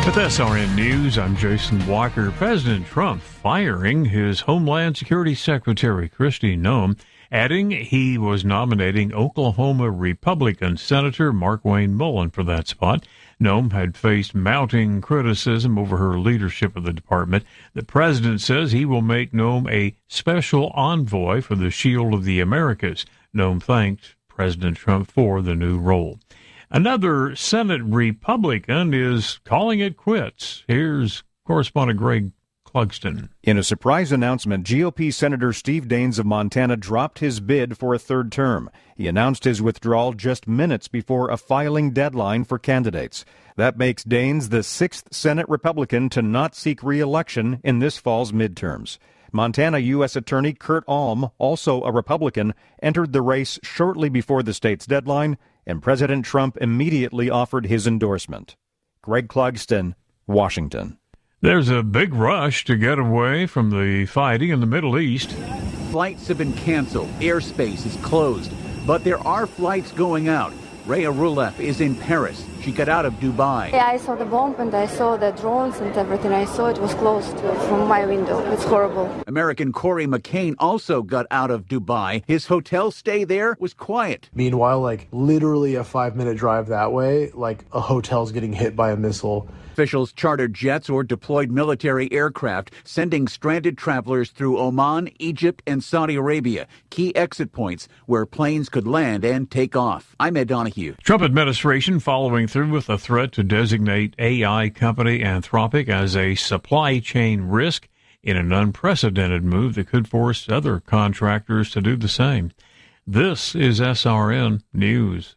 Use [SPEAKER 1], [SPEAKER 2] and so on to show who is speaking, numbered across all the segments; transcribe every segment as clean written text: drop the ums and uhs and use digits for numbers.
[SPEAKER 1] With SRN News, I'm Jason Walker. President Trump firing his Homeland Security Secretary, Kristi Noem, adding he was nominating Oklahoma Republican Senator Markwayne Mullin for that spot. Noem had faced mounting criticism over her leadership of the department. The president says he will make Noem a special envoy for the Shield of the Americas. Noem thanked President Trump for the new role. Another Senate Republican is calling it quits. Here's correspondent Greg Clugston.
[SPEAKER 2] In a surprise announcement, GOP Senator Steve Daines of Montana dropped his bid for a third term. He announced his withdrawal just minutes before a filing deadline for candidates. That makes Daines the sixth Senate Republican to not seek re-election in this fall's midterms. Montana U.S. Attorney Kurt Alm, also a Republican, entered the race shortly before the state's deadline, and President Trump immediately offered his endorsement. Greg Clugston, Washington.
[SPEAKER 1] There's a big rush to get away from the fighting in the Middle East.
[SPEAKER 3] Flights have been canceled. Airspace is closed. But there are flights going out. Rhea Roulef is in Paris. She got out of Dubai.
[SPEAKER 4] Yeah, I saw the bomb and I saw the drones and everything. I saw it was closed from my window. It's horrible.
[SPEAKER 3] American Corey McCain also got out of Dubai. His hotel stay there was quiet.
[SPEAKER 5] Meanwhile, literally a 5-minute drive that way, a hotel's getting hit by a missile.
[SPEAKER 3] Officials chartered jets or deployed military aircraft, sending stranded travelers through Oman, Egypt, and Saudi Arabia, key exit points where planes could land and take off. I'm Ed Donahue.
[SPEAKER 1] Trump administration following through with a threat to designate AI company Anthropic as a supply chain risk in an unprecedented move that could force other contractors to do the same. This is SRN News.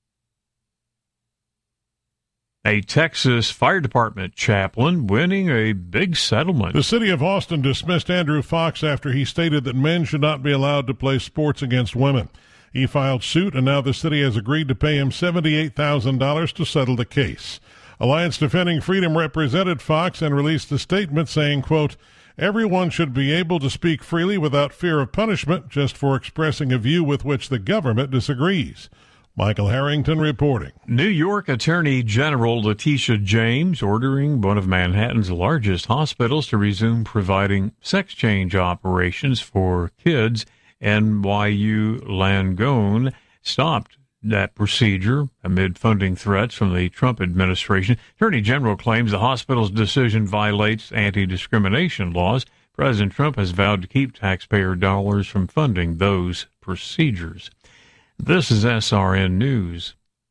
[SPEAKER 1] A Texas Fire Department chaplain winning a big settlement.
[SPEAKER 6] The city of Austin dismissed Andrew Fox after he stated that men should not be allowed to play sports against women. He filed suit, and now the city has agreed to pay him $78,000 to settle the case. Alliance Defending Freedom represented Fox and released a statement saying, quote, "Everyone should be able to speak freely without fear of punishment just for expressing a view with which the government disagrees." Michael Harrington reporting.
[SPEAKER 1] New York Attorney General Letitia James ordering one of Manhattan's largest hospitals to resume providing sex change operations for kids. NYU Langone stopped that procedure amid funding threats from the Trump administration. Attorney General claims the hospital's decision violates anti-discrimination laws. President Trump has vowed to keep taxpayer dollars from funding those procedures. This is SRN News.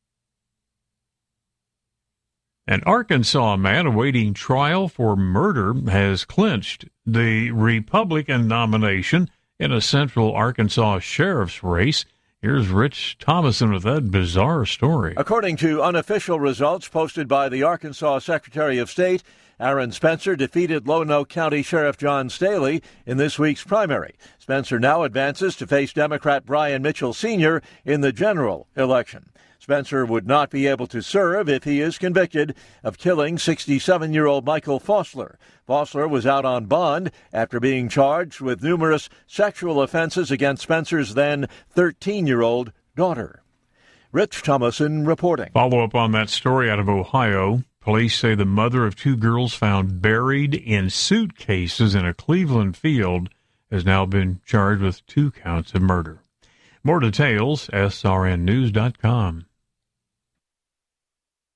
[SPEAKER 1] An Arkansas man awaiting trial for murder has clinched the Republican nomination in a central Arkansas sheriff's race. Here's Rich Thomason with that bizarre story.
[SPEAKER 7] According to unofficial results posted by the Arkansas Secretary of State, Aaron Spencer defeated Lonoke County Sheriff John Staley in this week's primary. Spencer now advances to face Democrat Brian Mitchell Sr. in the general election. Spencer would not be able to serve if he is convicted of killing 67-year-old Michael Fossler. Fossler was out on bond after being charged with numerous sexual offenses against Spencer's then 13-year-old daughter. Rich Thomason reporting.
[SPEAKER 1] Follow up on that story out of Ohio. Police say the mother of two girls found buried in suitcases in a Cleveland field has now been charged with 2 counts of murder. More details, srnnews.com.